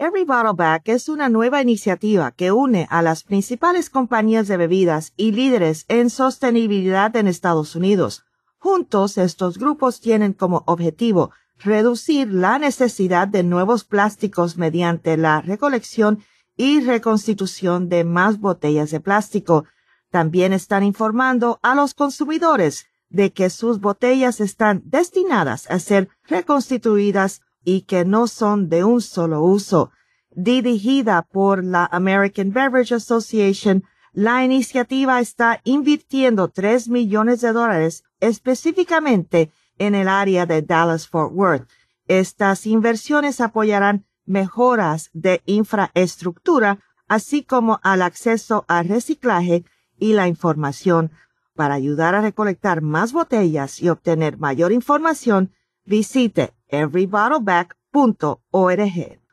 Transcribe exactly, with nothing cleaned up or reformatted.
Every Bottle Back es una nueva iniciativa que une a las principales compañías de bebidas y líderes en sostenibilidad en Estados Unidos. Juntos, estos grupos tienen como objetivo reducir la necesidad de nuevos plásticos mediante la recolección y reconstitución de más botellas de plástico. También están informando a los consumidores de que sus botellas están destinadas a ser reconstituidas y que no son de un solo uso. Dirigida por la American Beverage Association, la iniciativa está invirtiendo tres millones de dólares específicamente en el área de Dallas-Fort Worth. Estas inversiones apoyarán mejoras de infraestructura, así como al acceso al reciclaje y la información. Para ayudar a recolectar más botellas y obtener mayor información, visite every bottle back punto org.